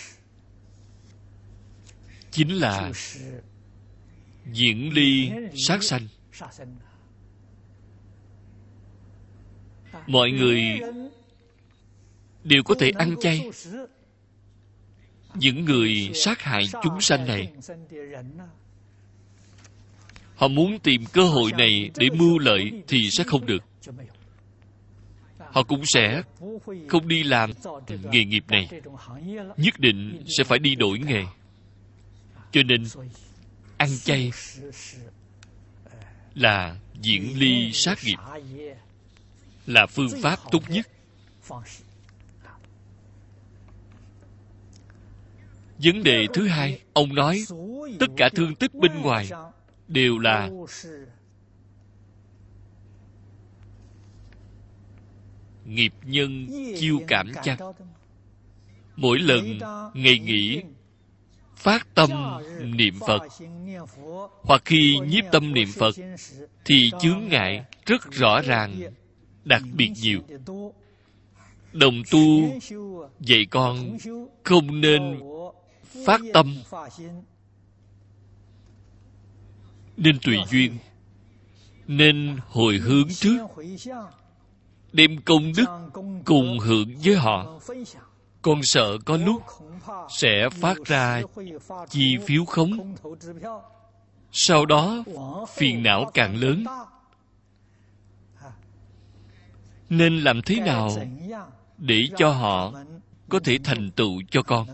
chính là diễn ly sát sanh. Mọi người đều có thể ăn chay. Những người sát hại chúng sanh này, họ muốn tìm cơ hội này để mưu lợi thì sẽ không được. Họ cũng sẽ không đi làm nghề nghiệp này, nhất định sẽ phải đi đổi nghề. Cho nên ăn chay là diễn ly sát nghiệp, là phương pháp tốt nhất. Vấn đề thứ hai, ông nói tất cả thương tích bên ngoài đều là nghiệp nhân chiêu cảm chăng? mỗi lần ngày nghỉ phát tâm niệm Phật, hoặc khi nhiếp tâm niệm Phật, thì chướng ngại rất rõ ràng, đặc biệt nhiều. Đồng tu dạy con không nên phát tâm, nên tùy duyên, nên hồi hướng trước, đem công đức cùng hưởng với họ. Con sợ có lúc sẽ phát ra chi phiếu khống, sau đó phiền não càng lớn. Nên làm thế nào để cho họ có thể thành tựu cho con?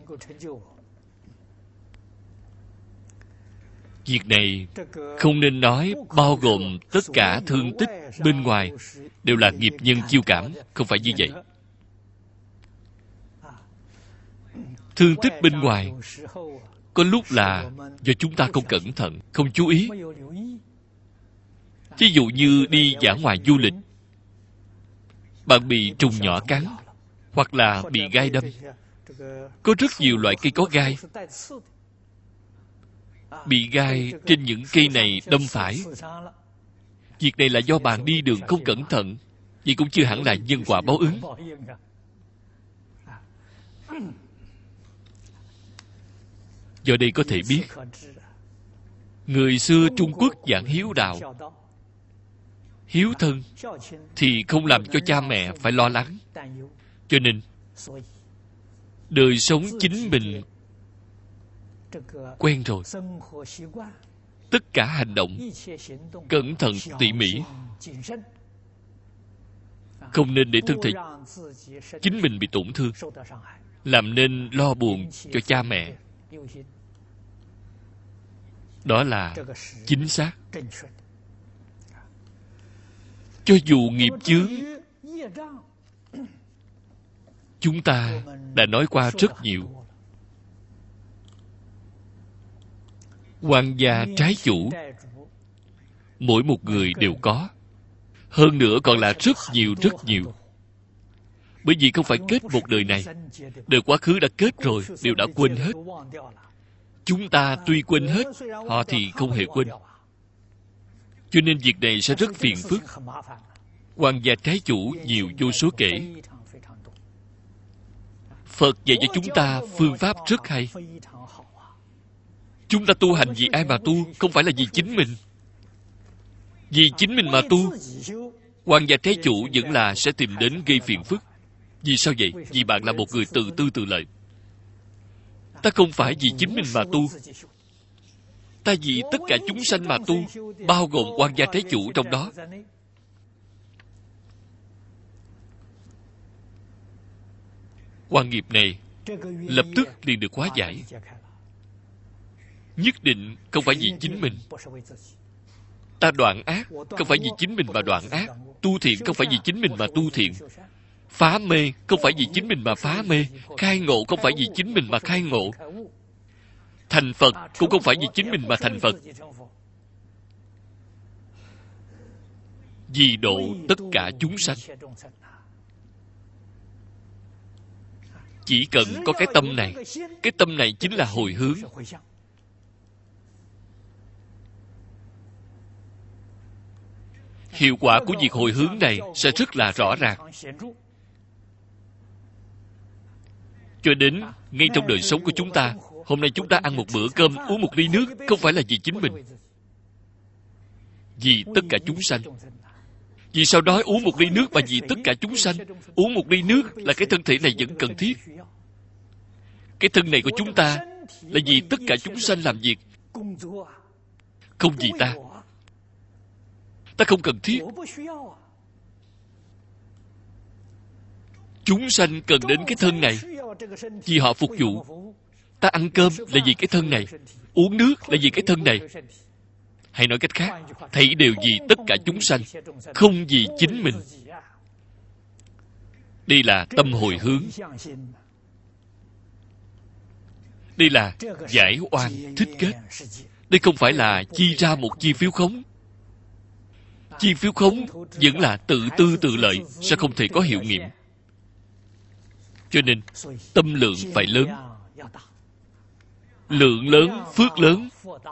Việc này không nên nói bao gồm tất cả thương tích bên ngoài đều là nghiệp nhân chiêu cảm, không phải như vậy. Thương tích bên ngoài có lúc là do chúng ta không cẩn thận, không chú ý. Ví dụ như đi dã ngoại du lịch, bạn bị trùng nhỏ cắn, hoặc là bị gai đâm. Có rất nhiều loại cây có gai. Bị gai trên những cây này đâm phải. Việc này là do bạn đi đường không cẩn thận, vậy cũng chưa hẳn là nhân quả báo ứng. Do đây có thể biết, người xưa Trung Quốc giảng hiếu đạo, hiếu thân, thì không làm cho cha mẹ phải lo lắng. Cho nên, đời sống chính mình quen rồi, tất cả hành động cẩn thận tỉ mỉ, không nên để thân thể chính mình bị tổn thương, làm nên lo buồn cho cha mẹ. Đó là chính xác. Cho dù nghiệp chướng, chúng ta đã nói qua rất nhiều. Quan gia trái chủ, mỗi một người đều có. Hơn nữa còn là rất nhiều rất nhiều. Bởi vì không phải kết một đời này, đời quá khứ đã kết rồi, đều đã quên hết. Chúng ta tuy quên hết, họ thì không hề quên. Cho nên việc này sẽ rất phiền phức. Quan gia trái chủ nhiều vô số kể. Phật dạy cho chúng ta phương pháp rất hay. Chúng ta tu hành vì ai mà tu? Không phải là vì chính mình. Vì chính mình mà tu, quan gia trái chủ vẫn là sẽ tìm đến gây phiền phức. Vì sao vậy? Vì bạn là một người tự tư tự lợi. Ta không phải vì chính mình mà tu, ta vì tất cả chúng sanh mà tu, bao gồm quan gia trái chủ trong đó. Quan nghiệp này lập tức liền được hóa giải. Nhất định không phải vì chính mình. Ta đoạn ác không phải vì chính mình mà đoạn ác. Tu thiện không phải vì chính mình mà tu thiện. Phá mê không phải vì chính mình mà phá mê. Khai ngộ không phải vì chính mình mà khai ngộ. Thành Phật cũng không phải vì chính mình mà thành Phật. Vì độ tất cả chúng sanh. Chỉ cần có cái tâm này, cái tâm này chính là hồi hướng. Hiệu quả của việc hồi hướng này sẽ rất là rõ ràng. Cho đến ngay trong đời sống của chúng ta, hôm nay chúng ta ăn một bữa cơm, uống một ly nước, không phải là vì chính mình, vì tất cả chúng sanh. Vì sao nói uống một ly nước mà vì tất cả chúng sanh? Uống một ly nước là cái thân thể này vẫn cần thiết. Cái thân này của chúng ta là vì tất cả chúng sanh làm việc, không vì ta. Ta không cần thiết. Chúng sanh cần đến cái thân này vì họ phục vụ. Ta ăn cơm là vì cái thân này, uống nước là vì cái thân này. Hay nói cách khác, thảy đều vì tất cả chúng sanh, không vì chính mình. Đây là tâm hồi hướng. Đây là giải oan thích kết. Đây không phải là chi ra một chi phiếu khống. Chi phiếu khống vẫn là tự tư tự lợi, sẽ không thể có hiệu nghiệm. Cho nên tâm lượng phải lớn. Lượng lớn, phước lớn.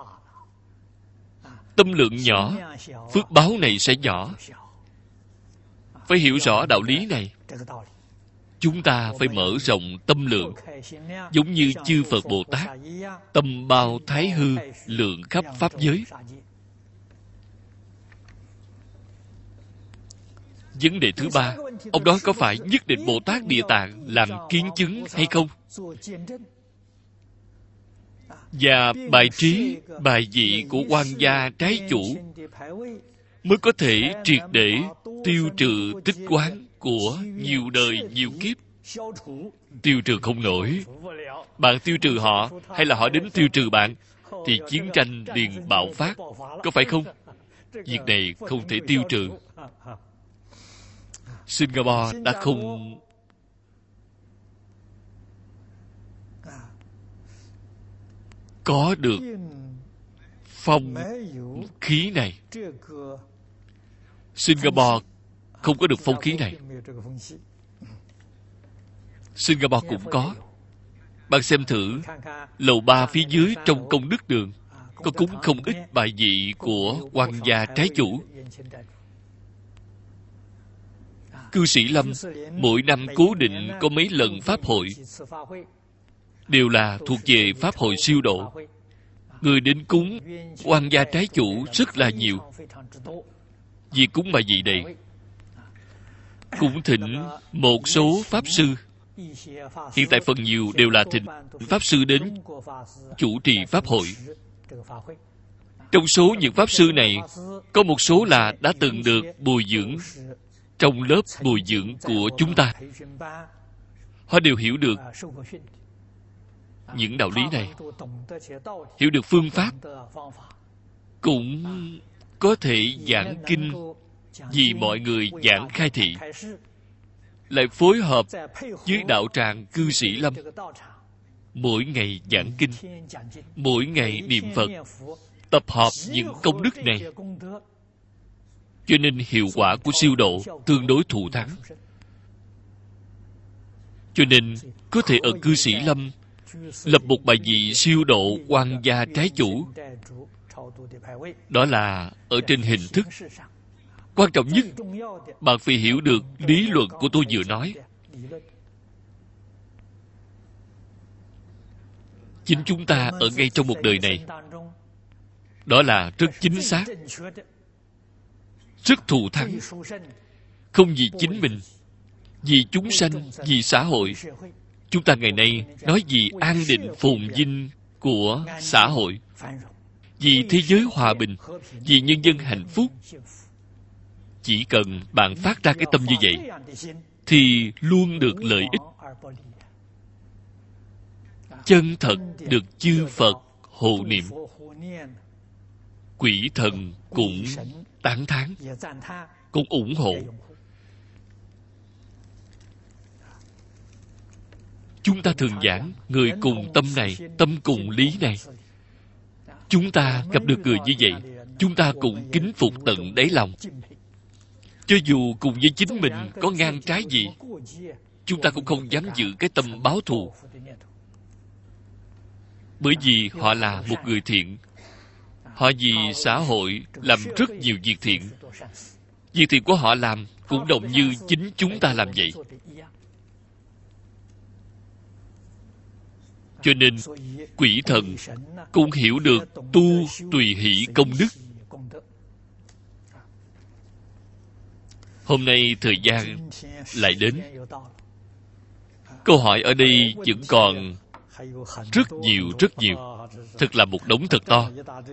Tâm lượng nhỏ, phước báo này sẽ nhỏ. Phải hiểu rõ đạo lý này. Chúng ta phải mở rộng tâm lượng, giống như chư Phật Bồ Tát, tâm bao thái hư, lượng khắp pháp giới. Vấn đề thứ ba, ông nói có phải nhất định Bồ Tát Địa Tạng làm kiến chứng hay không? Và bài trí, bài vị của quan gia trái chủ mới có thể triệt để tiêu trừ tích quán của nhiều đời, nhiều kiếp. Tiêu trừ không nổi. Bạn tiêu trừ họ, hay là họ đến tiêu trừ bạn, thì chiến tranh liền bạo phát. Có phải không? Việc này không thể tiêu trừ. Singapore đã không có được phong khí này. Singapore không có được phong khí này. Singapore cũng có. Bạn xem thử, lầu ba phía dưới trong công đức đường có cúng không ít bài vị của quan gia trái chủ. Cư sĩ Lâm mỗi năm cố định có mấy lần pháp hội, đều là thuộc về pháp hội siêu độ. Người đến cúng quan gia trái chủ rất là nhiều. Vì cúng bài vị này, cũng thỉnh một số pháp sư. Hiện tại phần nhiều đều là thỉnh pháp sư đến chủ trì pháp hội. Trong số những pháp sư này, có một số là đã từng được bồi dưỡng trong lớp bồi dưỡng của chúng ta. Họ đều hiểu được những đạo lý này, hiểu được phương pháp, cũng có thể giảng kinh vì mọi người giảng khai thị, lại phối hợp với đạo tràng cư sĩ Lâm, mỗi ngày giảng kinh, mỗi ngày niệm Phật, tập hợp những công đức này. Cho nên hiệu quả của siêu độ tương đối thù thắng. Cho nên có thể ở cư sĩ Lâm lập một bài vị siêu độ quan gia trái chủ. Đó là ở trên hình thức. Quan trọng nhất, bạn phải hiểu được lý luận của tôi vừa nói. Chính chúng ta ở ngay trong một đời này, đó là rất chính xác, rất thù thắng. Không vì chính mình, vì chúng sanh, vì xã hội. Chúng ta ngày nay nói vì an định phồn vinh của xã hội, vì thế giới hòa bình, vì nhân dân hạnh phúc. Chỉ cần bạn phát ra cái tâm như vậy, thì luôn được lợi ích. Chân thật được chư Phật hộ niệm. Quỷ thần cũng tán thán, cũng ủng hộ. Chúng ta thường giảng người cùng tâm này, tâm cùng lý này. Chúng ta gặp được người như vậy, chúng ta cũng kính phục tận đáy lòng. Cho dù cùng với chính mình có ngang trái gì, chúng ta cũng không dám giữ cái tâm báo thù. Bởi vì họ là một người thiện. Họ vì xã hội làm rất nhiều việc thiện. Việc thiện của họ làm cũng đồng như chính chúng ta làm vậy. Cho nên quỷ thần cũng hiểu được tu tùy hỷ công đức. Hôm nay thời gian lại đến. Câu hỏi ở đây vẫn còn rất nhiều rất nhiều. Thật là một đống thật to.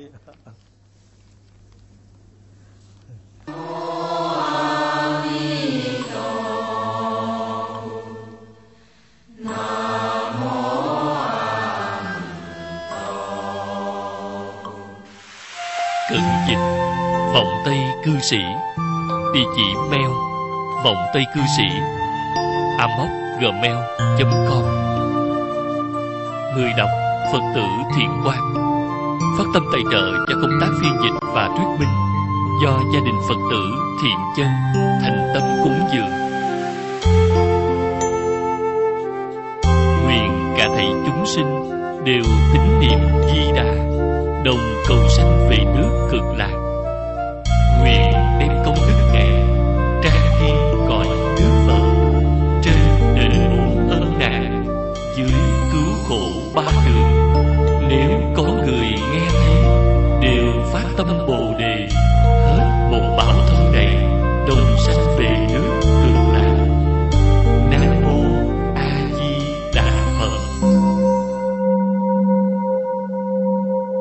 Cận dịch Vọng Tây Cư Sĩ. Địa chỉ mail vọng tây cư sĩ a m o c gmail chấm com. Người đọc Phật tử Thiện Quang. Phát tâm tài trợ cho công tác phiên dịch và thuyết minh do gia đình Phật tử Thiện Chân thành tâm cúng dường. chúng sinh đều tín niệm Di Đà, đồng cầu sanh về nước Cực Lạc. Nguyện đem công đức này trang nghiêm cõi nước Phật, trên đền bù ân nạn, dưới cứu khổ ba đường.